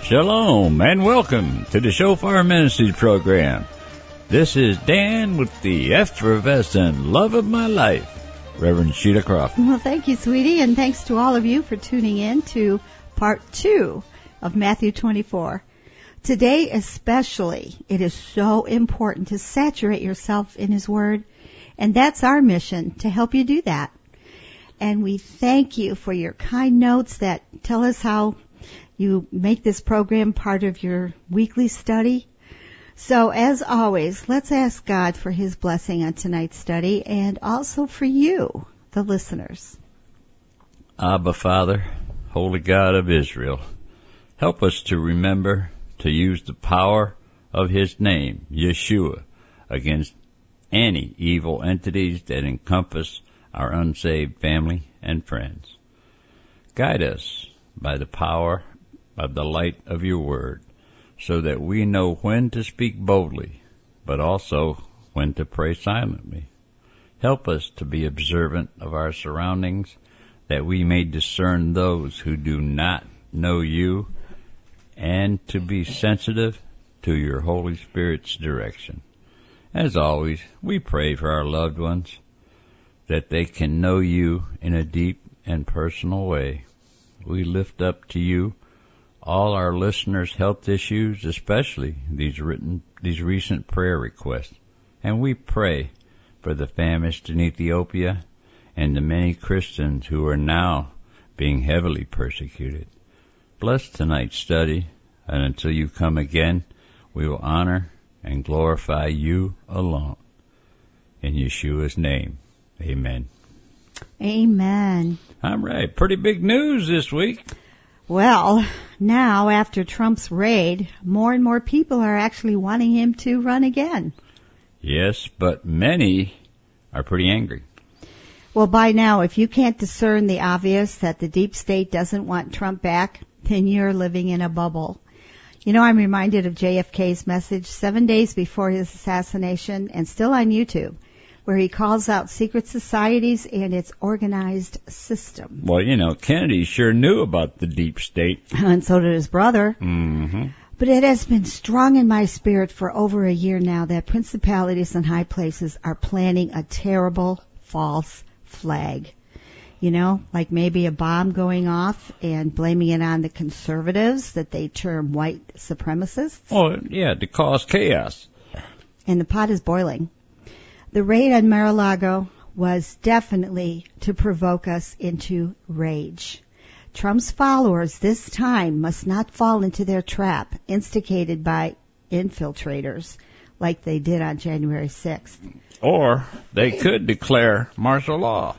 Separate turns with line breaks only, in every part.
Shalom and welcome to the Shofar Ministries program. This is Dan with the effervescent love of my life, Reverend Sheila Crawford.
Well, thank you, sweetie, and thanks to all of you for tuning in to part 2 of Matthew 24. Today especially, it is so important to saturate yourself in His Word, and that's our mission, to help you do that. And we thank you for your kind notes that tell us how you make this program part of your weekly study. So, as always, let's ask God for His blessing on tonight's study and also for you, the listeners.
Abba, Father, Holy God of Israel, help us to remember to use the power of His name, Yeshua, against any evil entities that encompass our unsaved family and friends. Guide us by the power of the light of your word, so that we know when to speak boldly, but also when to pray silently. Help us to be observant of our surroundings, that we may discern those who do not know you, and to be sensitive to your Holy Spirit's direction. As always, we pray for our loved ones, that they can know you in a deep and personal way. We lift up to you all our listeners' health issues, especially these recent prayer requests. And we pray for the famished in Ethiopia and the many Christians who are now being heavily persecuted. Bless tonight's study, and until you come again, we will honor and glorify you alone. In Yeshua's name, amen.
Amen.
All right, pretty big news this week.
Well, now, after Trump's raid, more and more people are actually wanting him to run again.
Yes, but many are pretty angry.
Well, by now, if you can't discern the obvious that the deep state doesn't want Trump back, then you're living in a bubble. You know, I'm reminded of JFK's message 7 days before his assassination, and still on YouTube, where he calls out secret societies and its organized system.
Well, you know, Kennedy sure knew about the deep state.
And so did his brother.
Mm-hmm.
But it has been strong in my spirit for over a year now that principalities and high places are planning a terrible false flag. You know, like maybe a bomb going off and blaming it on the conservatives that they term white supremacists.
Oh, yeah, to cause chaos.
And the pot is boiling. The raid on Mar-a-Lago was definitely to provoke us into rage. Trump's followers this time must not fall into their trap, instigated by infiltrators, like they did on January 6th.
Or they could declare martial law.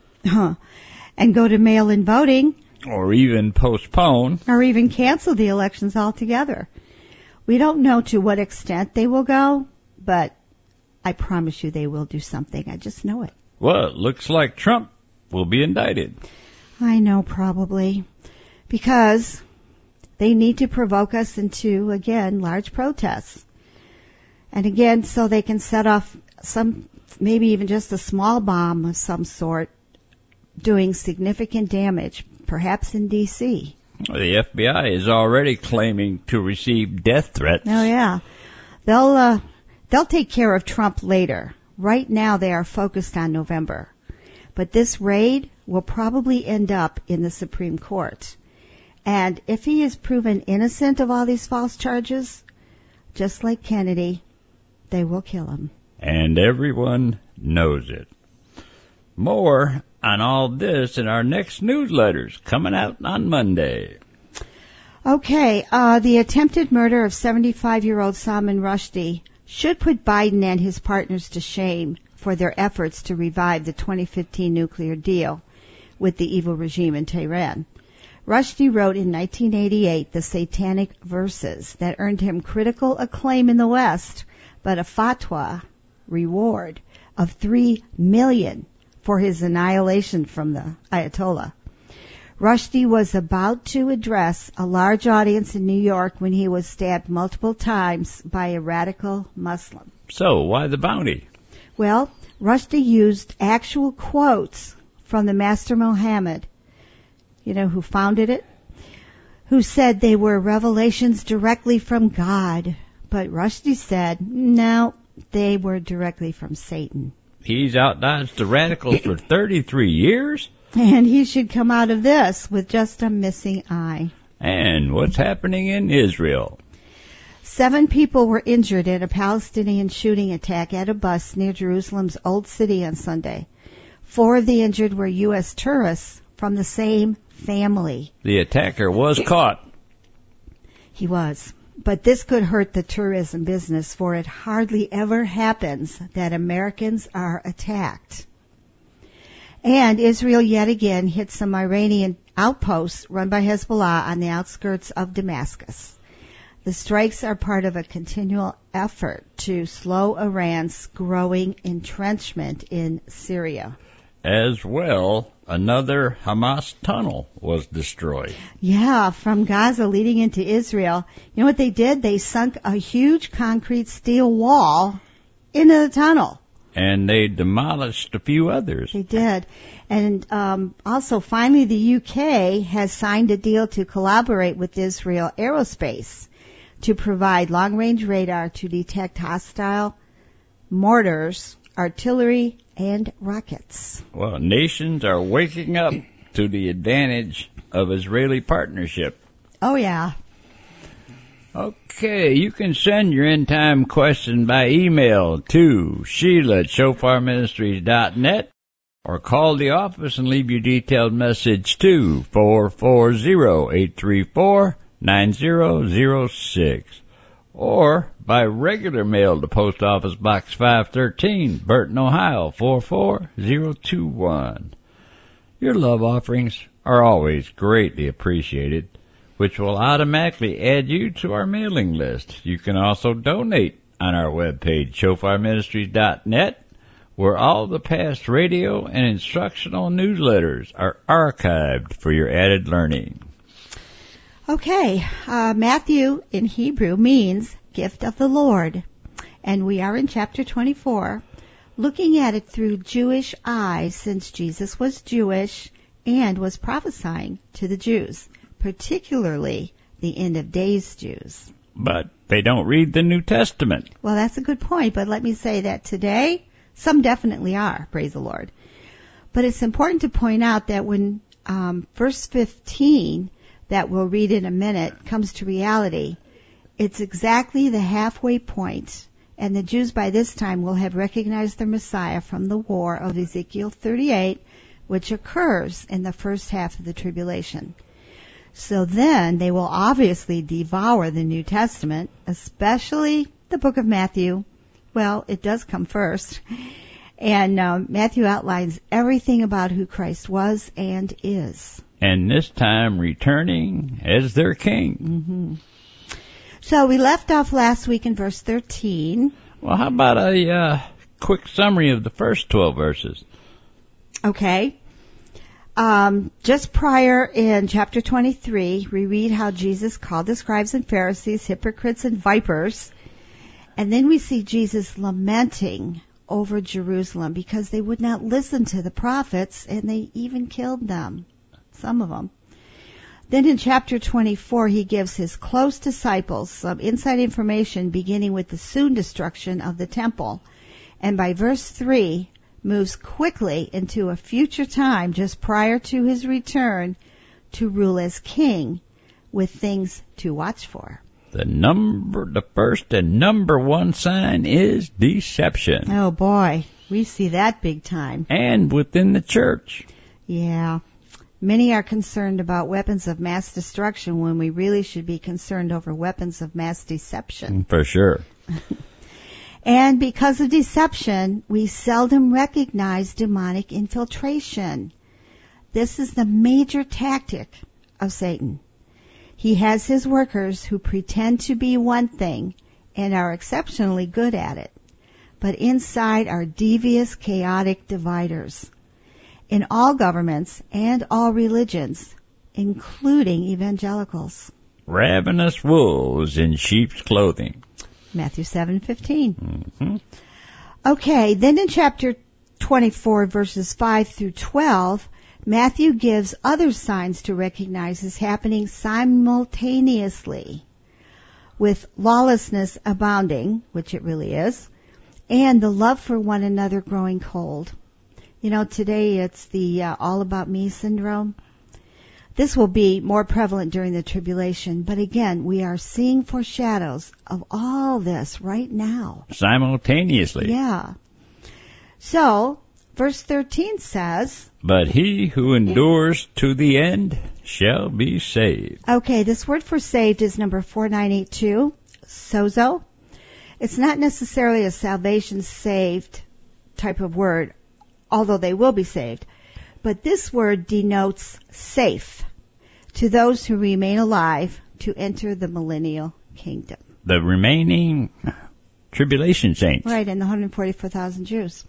And go to mail-in voting.
Or even postpone.
Or even cancel the elections altogether. We don't know to what extent they will go, but I promise you they will do something. I just know it.
Well, it looks like Trump will be indicted.
I know, probably. Because they need to provoke us into, again, large protests. And again, so they can set off some, maybe even just a small bomb of some sort, doing significant damage, perhaps in D.C.
The FBI is already claiming to receive death threats.
Oh, yeah. They'll take care of Trump later. Right now they are focused on November. But this raid will probably end up in the Supreme Court. And if he is proven innocent of all these false charges, just like Kennedy, they will kill him.
And everyone knows it. More on all this in our next newsletters coming out on Monday.
Okay, the attempted murder of 75-year-old Salman Rushdie should put Biden and his partners to shame for their efforts to revive the 2015 nuclear deal with the evil regime in Tehran. Rushdie wrote in 1988 the Satanic Verses that earned him critical acclaim in the West, but a fatwa reward of $3 million for his annihilation from the Ayatollah. Rushdie was about to address a large audience in New York when he was stabbed multiple times by a radical Muslim.
So, why the bounty?
Well, Rushdie used actual quotes from the Master Muhammad, who founded it. who said they were revelations directly from God. But Rushdie said, no, they were directly from Satan.
He's outdodged the radicals for 33 years?
And he should come out of this with just a missing eye.
And what's happening in Israel?
7 people were injured in a Palestinian shooting attack at a bus near Jerusalem's Old City on Sunday. 4 of the injured were U.S. tourists from the same family.
The attacker was caught.
He was. But this could hurt the tourism business, for it hardly ever happens that Americans are attacked. And Israel yet again hit some Iranian outposts run by Hezbollah on the outskirts of Damascus. The strikes are part of a continual effort to slow Iran's growing entrenchment in Syria.
As well, another Hamas tunnel was destroyed.
Yeah, from Gaza leading into Israel. You know what they did? They sunk a huge concrete steel wall into the tunnel.
And they demolished a few others.
They did. And also, finally, the UK has signed a deal to collaborate with Israel Aerospace to provide long-range radar to detect hostile mortars, artillery, and rockets.
Well, nations are waking up to the advantage of Israeli partnership.
Oh, yeah.
Okay, you can send your end-time question by email to Sheila@shofarministries.net or call the office and leave your detailed message to 440-834-9006 or by regular mail to Post Office Box 513, Burton, Ohio 44021. Your love offerings are always greatly appreciated, which will automatically add you to our mailing list. You can also donate on our webpage, shofarministries.net, where all the past radio and instructional newsletters are archived for your added learning.
Okay, Matthew in Hebrew means gift of the Lord, and we are in chapter 24, looking at it through Jewish eyes, since Jesus was Jewish and was prophesying to the Jews, particularly the end of days Jews.
But they don't read the New Testament.
Well, that's a good point, but let me say that today, some definitely are, praise the Lord. But it's important to point out that when verse 15, that we'll read in a minute, comes to reality, it's exactly the halfway point, and the Jews by this time will have recognized their Messiah from the war of Ezekiel 38, which occurs in the first half of the tribulation. So then they will obviously devour the New Testament, especially the book of Matthew. Well, it does come first. And Matthew outlines everything about who Christ was and is.
And this time returning as their king.
Mm-hmm. So we left off last week in verse 13.
Well, how about a quick summary of the first 12 verses?
Okay. Just prior in chapter 23, we read how Jesus called the scribes and Pharisees hypocrites and vipers. And then we see Jesus lamenting over Jerusalem because they would not listen to the prophets, and they even killed them, some of them. Then in chapter 24, he gives his close disciples some inside information beginning with the soon destruction of the temple. And by verse 3, moves quickly into a future time just prior to his return to rule as king with things to watch for.
The first and number one sign is deception.
Oh boy, we see that big time.
And within the church.
Yeah. Many are concerned about weapons of mass destruction when we really should be concerned over weapons of mass deception.
For sure.
And because of deception, we seldom recognize demonic infiltration. This is the major tactic of Satan. He has his workers who pretend to be one thing and are exceptionally good at it, but inside are devious, chaotic dividers. In all governments and all religions, including evangelicals.
Ravenous wolves in sheep's clothing.
Matthew 7:15.
Mm-hmm.
Okay, then in chapter 24, verses 5 through 12, Matthew gives other signs to recognize as happening simultaneously with lawlessness abounding, which it really is, and the love for one another growing cold. You know, today it's the all about me syndrome. This will be more prevalent during the tribulation, but again, we are seeing foreshadows of all this right now.
Simultaneously.
Yeah. So, verse 13 says,
"But he who endures to the end shall be saved."
Okay, this word for saved is number 4982, sozo. It's not necessarily a salvation saved type of word, although they will be saved. But this word denotes safe to those who remain alive to enter the millennial kingdom.
The remaining tribulation saints.
Right, and the 144,000 Jews.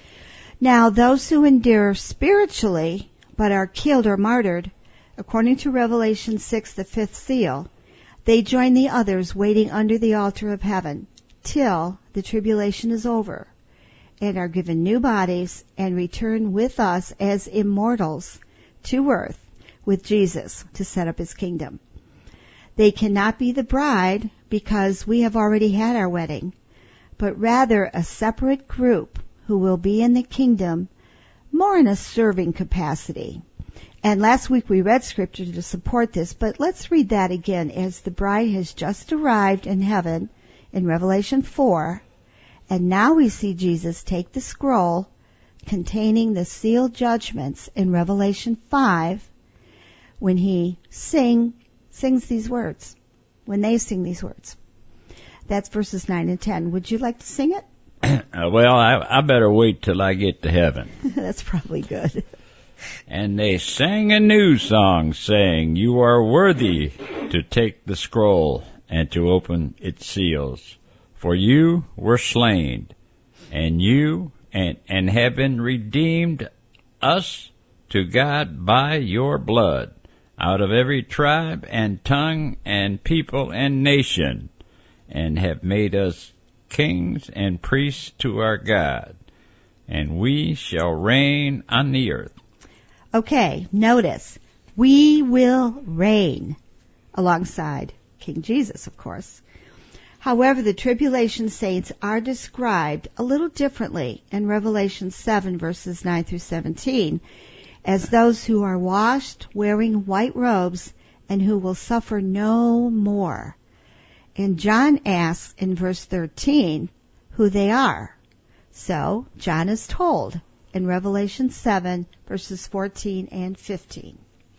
Now, those who endure spiritually but are killed or martyred, according to Revelation 6, the fifth seal, they join the others waiting under the altar of heaven till the tribulation is over, and are given new bodies and return with us as immortals to earth with Jesus to set up his kingdom. They cannot be the bride because we have already had our wedding, but rather a separate group who will be in the kingdom more in a serving capacity. And last week we read scripture to support this, but let's read that again as the bride has just arrived in heaven in Revelation 4. And now we see Jesus take the scroll containing the sealed judgments in Revelation 5 when he sings these words, when they sing these words. That's verses 9 and 10. Would you like to sing it?
Well, I better wait till I get to heaven.
That's probably good.
"And they sang a new song, saying, 'You are worthy to take the scroll and to open its seals. For you were slain, and you and have been redeemed us to God by your blood, out of every tribe and tongue and people and nation, and have made us kings and priests to our God, and we shall reign on the earth.'"
Okay, notice, we will reign alongside King Jesus, of course. However, the tribulation saints are described a little differently in Revelation 7, verses 9 through 17, as those who are washed, wearing white robes, and who will suffer no more. And John asks in verse 13 who they are. So, John is told in Revelation 7, verses 14 and 15.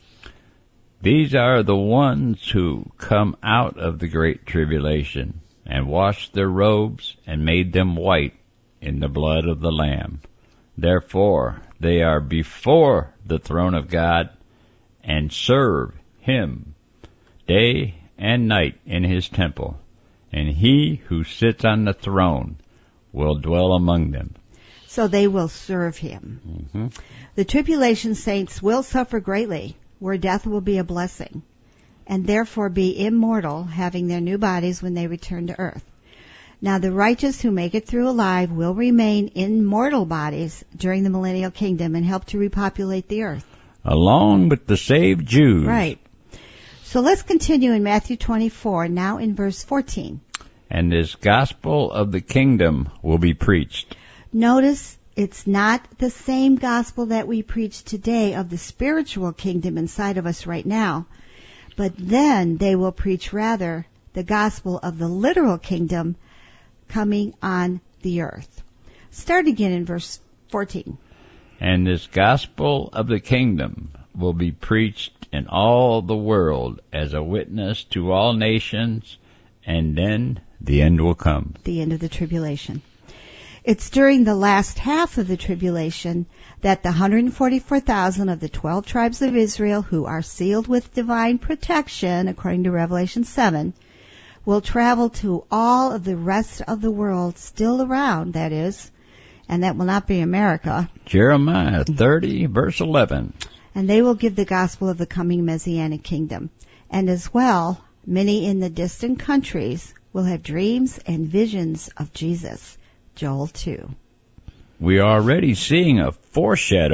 "These are the ones who come out of the great tribulation, and washed their robes, and made them white in the blood of the Lamb. Therefore they are before the throne of God, and serve him day and night in his temple, and he who sits on the throne will dwell among them."
So they will serve him.
Mm-hmm.
The tribulation saints will suffer greatly, where death will be a blessing, and therefore be immortal, having their new bodies when they return to earth. Now the righteous who make it through alive will remain in mortal bodies during the millennial kingdom and help to repopulate the earth.
Along with the saved Jews.
Right. So let's continue in Matthew 24, now in verse 14.
"And this gospel of the kingdom will be preached."
Notice it's not the same gospel that we preach today of the spiritual kingdom inside of us right now, but then they will preach rather the gospel of the literal kingdom coming on the earth. Start again in verse 14.
"And this gospel of the kingdom will be preached in all the world as a witness to all nations, and then the end will come."
The end of the tribulation. It's during the last half of the tribulation that the 144,000 of the 12 tribes of Israel who are sealed with divine protection, according to Revelation 7, will travel to all of the rest of the world still around, that is, and that will not be America.
Jeremiah 30, verse 11.
And they will give the gospel of the coming Messianic kingdom. And as well, many in the distant countries will have dreams and visions of Jesus. Joel 2.
We are already seeing a foreshadow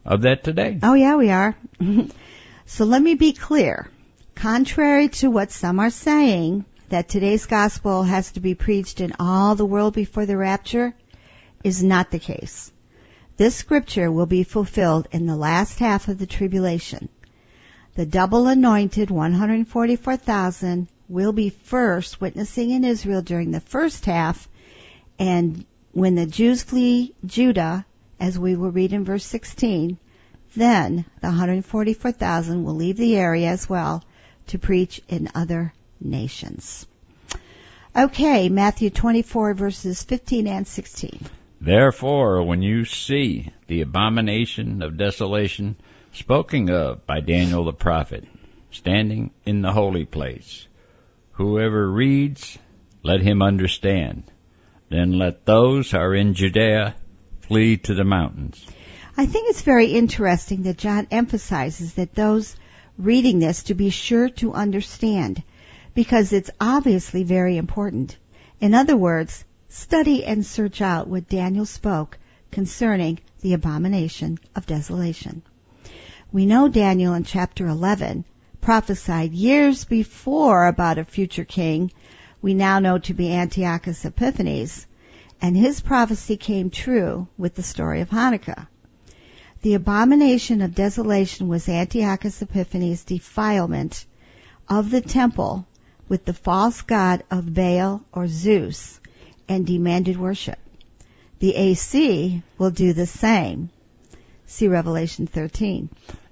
of that today.
Oh, yeah, we are. So let me be clear. Contrary to what some are saying, that today's gospel has to be preached in all the world before the rapture, is not the case. This scripture will be fulfilled in the last half of the tribulation. The double anointed 144,000 will be first witnessing in Israel during the first half, and when the Jews flee Judah, as we will read in verse 16, then the 144,000 will leave the area as well to preach in other nations. Okay, Matthew 24 verses 15 and 16.
Therefore, when you see the abomination of desolation spoken of by Daniel the prophet, standing in the holy place, whoever reads, let him understand. Then let those who are in Judea flee to the mountains.
I think it's very interesting that John emphasizes that those reading this to be sure to understand, because it's obviously very important. In other words, study and search out what Daniel spoke concerning the abomination of desolation. We know Daniel in chapter 11 prophesied years before about a future king we now know to be Antiochus Epiphanes, and his prophecy came true with the story of Hanukkah. The abomination of desolation was Antiochus Epiphanes' defilement of the temple with the false god of Baal or Zeus, and demanded worship. The AC will do the same. See Revelation 13.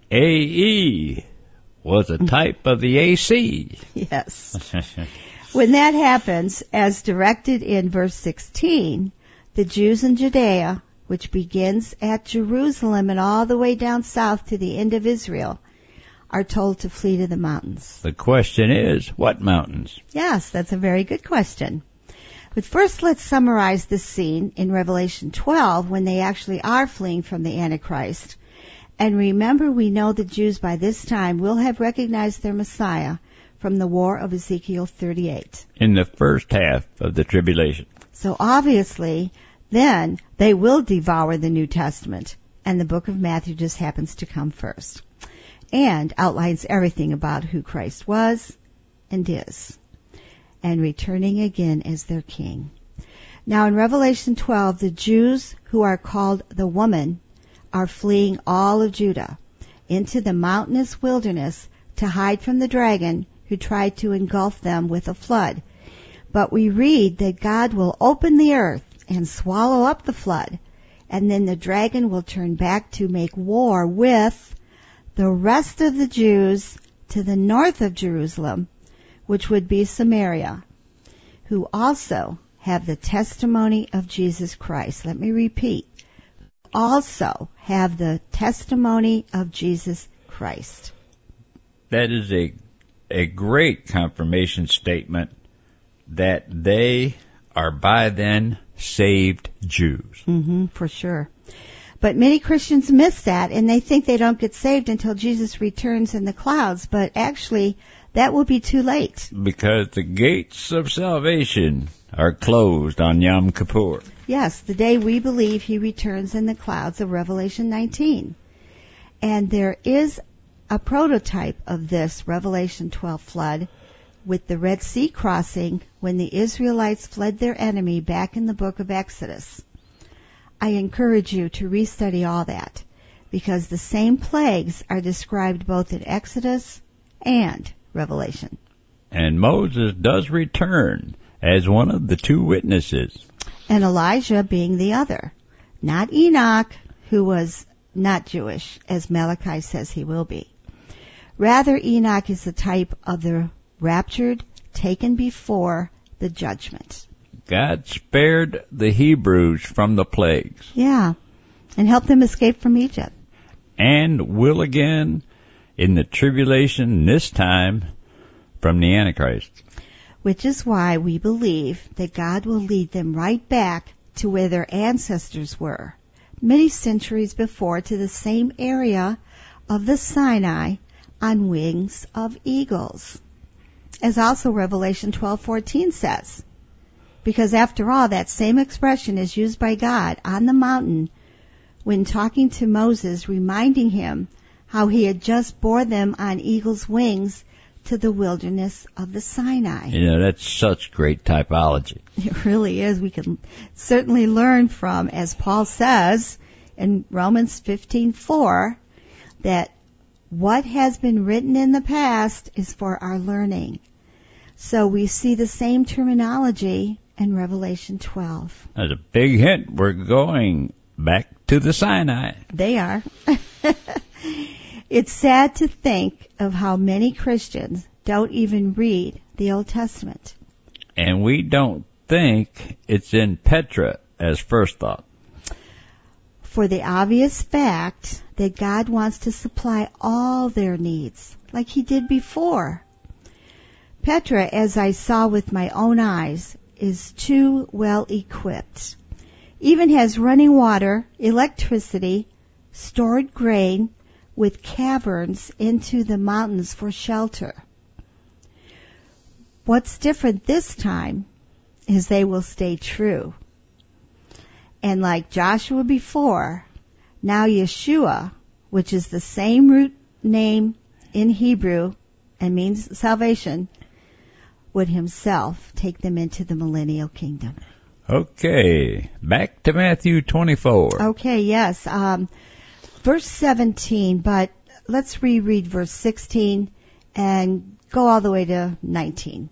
AE was a type of the AC.
Yes. When that happens, as directed in verse 16, the Jews in Judea, which begins at Jerusalem and all the way down south to the end of Israel, are told to flee to the mountains.
The question is, what mountains?
Yes, that's a very good question. But first, let's summarize this scene in Revelation 12 when they actually are fleeing from the Antichrist. And remember, we know the Jews by this time will have recognized their Messiah from the war of Ezekiel 38.
In the first half of the tribulation.
So obviously, then they will devour the New Testament, and the book of Matthew just happens to come first, and outlines everything about who Christ was and is, and returning again as their king. Now in Revelation 12, the Jews who are called the woman are fleeing all of Judah into the mountainous wilderness to hide from the dragon who tried to engulf them with a flood. But we read that God will open the earth and swallow up the flood, and then the dragon will turn back to make war with the rest of the Jews to the north of Jerusalem, which would be Samaria, who also have the testimony of Jesus Christ. Let me repeat. Also have the testimony of Jesus Christ.
That is a great confirmation statement that they are by then saved Jews.
For sure. But many Christians miss that, and they think they don't get saved until Jesus returns in the clouds, but actually that will be too late.
Because the gates of salvation are closed on Yom Kippur.
Yes, the day we believe he returns in the clouds of Revelation 19. And there is a prototype of this Revelation 12 flood with the Red Sea crossing when the Israelites fled their enemy back in the book of Exodus. I encourage you to restudy all that, because the same plagues are described both in Exodus and Revelation.
And Moses does return as one of the two witnesses.
And Elijah being the other. Not Enoch, who was not Jewish, as Malachi says he will be. Rather, Enoch is the type of the raptured, taken before the judgment.
God spared the Hebrews from the plagues.
Yeah, and helped them escape from Egypt.
And will again in the tribulation, this time from the Antichrist.
Which is why we believe that God will lead them right back to where their ancestors were, many centuries before, to the same area of the Sinai on wings of eagles. As also Revelation 12:14 says. Because after all, that same expression is used by God on the mountain when talking to Moses, reminding him how he had just bore them on eagle's wings to the wilderness of the Sinai.
You know, that's such great typology.
It really is. We can certainly learn from, as Paul says in Romans 15:4, that what has been written in the past is for our learning. So we see the same terminology in Revelation 12.
That's a big hint. We're going back to the Sinai.
They are. It's sad to think of how many Christians don't even read the Old Testament.
And we don't think it's in Petra as first thought.
For the obvious fact that God wants to supply all their needs, like He did before. Petra, as I saw with my own eyes, is too well equipped. Even has running water, electricity, stored grain, with caverns into the mountains for shelter. What's different this time is they will stay true. And like Joshua before, now Yeshua, which is the same root name in Hebrew and means salvation, would himself take them into the millennial kingdom.
Okay, back to Matthew 24.
Okay, yes. Verse 17, but let's reread verse 16 and go all the way to 19.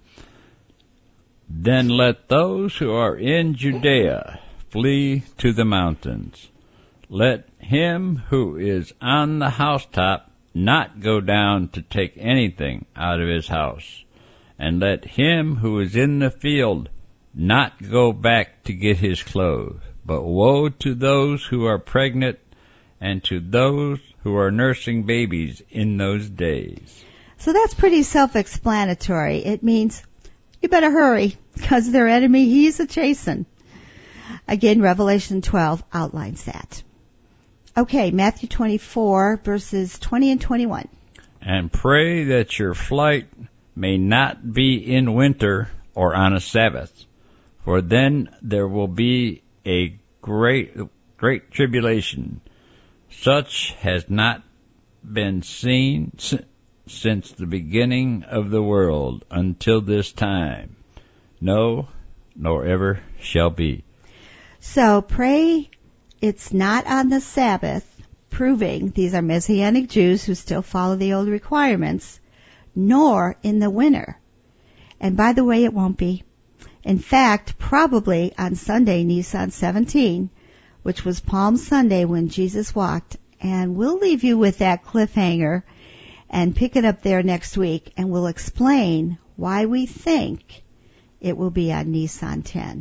Then let those who are in Judea flee to the mountains. Let him who is on the housetop not go down to take anything out of his house. And let him who is in the field not go back to get his clothes. But woe to those who are pregnant and to those who are nursing babies in those days.
So that's pretty self-explanatory. It means you better hurry, because their enemy, he's a-chasing. Again, Revelation 12 outlines that. Okay, Matthew 24, verses 20 and 21.
And pray that your flight may not be in winter or on a Sabbath, for then there will be a great tribulation, such has not been seen since the beginning of the world until this time. No, nor ever shall be.
So pray it's not on the Sabbath, proving these are Messianic Jews who still follow the old requirements, nor in the winter. And by the way, it won't be. In fact, probably on Sunday, Nisan 17, which was Palm Sunday when Jesus walked. And we'll leave you with that cliffhanger and pick it up there next week, and we'll explain why we think it will be on Nisan 10.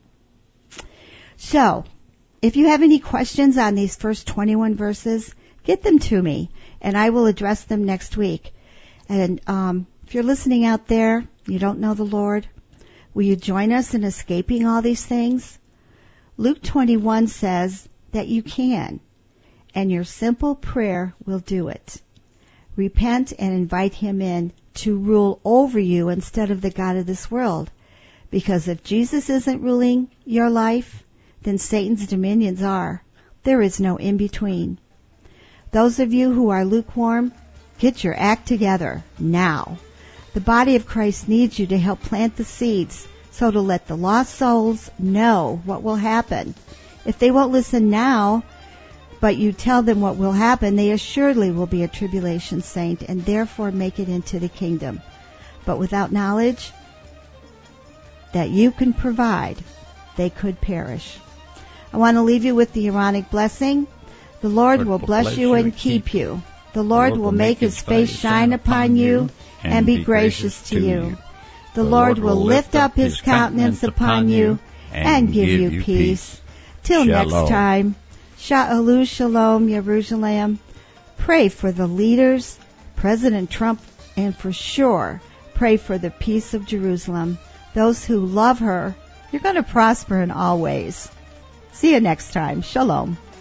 So, if you have any questions on these first 21 verses, get them to me, and I will address them next week. And if you're listening out there, you don't know the Lord, will you join us in escaping all these things? Luke 21 says that you can, and your simple prayer will do it. Repent and invite Him in to rule over you instead of the god of this world. Because if Jesus isn't ruling your life, then Satan's dominions are. There is no in-between. Those of you who are lukewarm, get your act together now. The body of Christ needs you to help plant the seeds, so to let the lost souls know what will happen. If they won't listen now, but you tell them what will happen, they assuredly will be a tribulation saint and therefore make it into the kingdom. But without knowledge that you can provide, they could perish. I want to leave you with the Aaronic blessing. The Lord will bless you and keep you. The Lord will make His face shine upon you and be gracious to you. The Lord will lift up His countenance upon you and give you peace. Till next time, Sha'alu Shalom Yerushalayim. Pray for the leaders, President Trump, and for sure, pray for the peace of Jerusalem. Those who love her, you're going to prosper in all ways. See you next time. Shalom.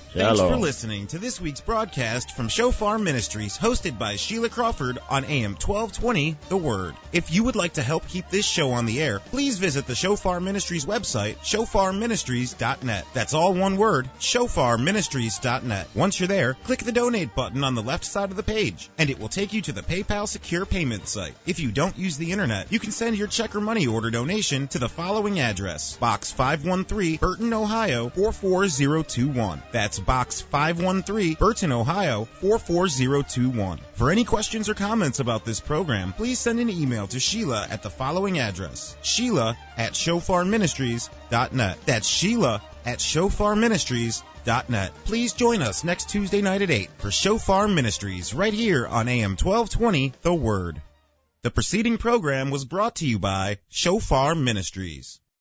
Thanks for listening to this week's broadcast from Shofar Ministries, hosted by Sheila Crawford on AM 1220, The Word. If you would like to help keep this show on the air, please visit the Shofar Ministries website, shofarministries.net. That's all one word, shofarministries.net. Once you're there, click the donate button on the left side of the page, and it will take you to the PayPal secure payment site. If you don't use the internet, you can send your check or money order donation to the following address: Box 513, Burton, Ohio 44021. That's Box 513, Burton, Ohio 44021. For any questions or comments about this program, please send an email to Sheila at the following address: Sheila@shofarministries.net. That's Sheila@shofarministries.net. Please join us next Tuesday night at 8 for Shofar Ministries right here on AM 1220, The Word. The preceding program was brought to you by Shofar Ministries.